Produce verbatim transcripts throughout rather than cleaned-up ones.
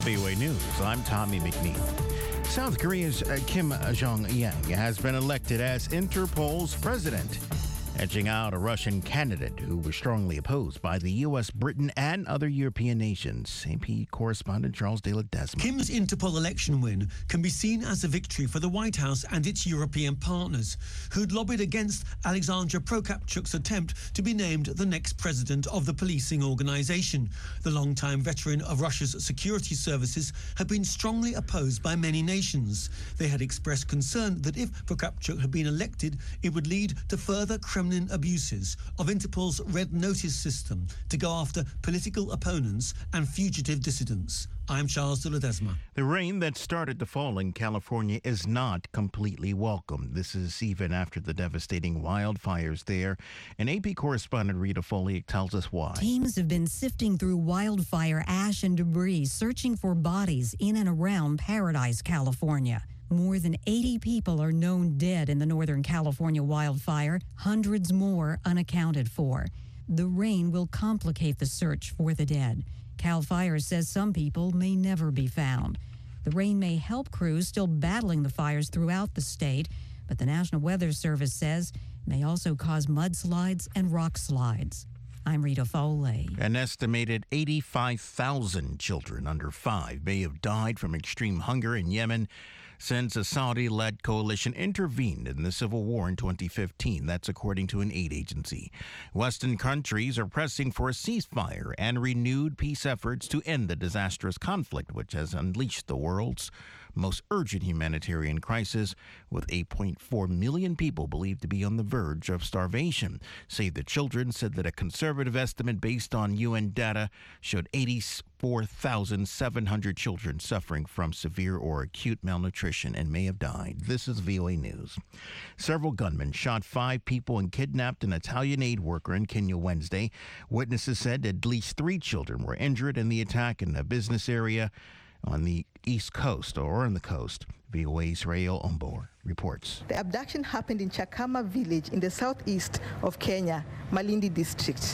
V O A News, I'm Tommy McNeil. South Korea's uh, Kim Jong-yang has been elected as Interpol's president, edging out a Russian candidate who was strongly opposed by the U S, Britain, and other European nations. A P correspondent Charles de Ledesma. Kim's Interpol election win can be seen as a victory for the White House and its European partners, who'd lobbied against Alexandra Prokopchuk's attempt to be named the next president of the policing organization. The longtime veteran of Russia's security services had been strongly opposed by many nations. They had expressed concern that if Prokopchuk had been elected, it would lead to further Kremlin abuses of Interpol's Red Notice system to go after political opponents and fugitive dissidents. I'm Charles de Ledesma. The rain that started to fall in California is not completely welcome. This is even after the devastating wildfires there. And A P correspondent Rita Foley tells us why. Teams have been sifting through wildfire ash and debris, searching for bodies in and around Paradise, California. More than eighty people are known dead in the Northern California wildfire, hundreds more unaccounted for. The rain will complicate the search for the dead. CAL FIRE says some people may never be found. The rain may help crews still battling the fires throughout the state, but the National Weather Service says it may also cause mudslides and rock slides. I'm Rita Foley. An estimated eighty-five thousand children under five may have died from extreme hunger in Yemen since a Saudi-led coalition intervened in the civil war in twenty fifteen. That's according to an aid agency. Western countries are pressing for a ceasefire and renewed peace efforts to end the disastrous conflict, which has unleashed the world's most urgent humanitarian crisis, with eight point four million people believed to be on the verge of starvation. Save the Children said that a conservative estimate based on U N data showed eighty-four thousand seven hundred children suffering from severe or acute malnutrition and may have died. This is V O A News. Several gunmen shot five people and kidnapped an Italian aid worker in Kenya Wednesday. Witnesses said at least three children were injured in the attack in a business area on the east coast or on the coast. V O A's Rael Ombor reports. The abduction happened in Chakama village in the southeast of Kenya, Malindi district.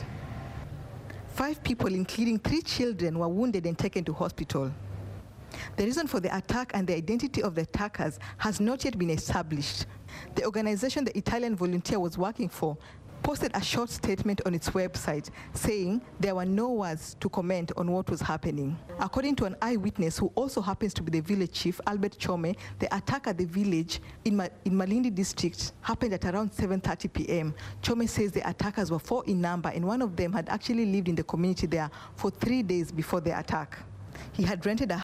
Five people, including three children, were wounded and taken to hospital. The reason for the attack and the identity of the attackers has not yet been established. The organization the Italian volunteer was working for posted a short statement on its website saying there were no words to comment on what was happening. According to an eyewitness who also happens to be the village chief, Albert Chome, the attack at the village in, Ma- in Malindi district happened at around seven thirty p.m. Chome says the attackers were four in number and one of them had actually lived in the community there for three days before the attack. He had rented a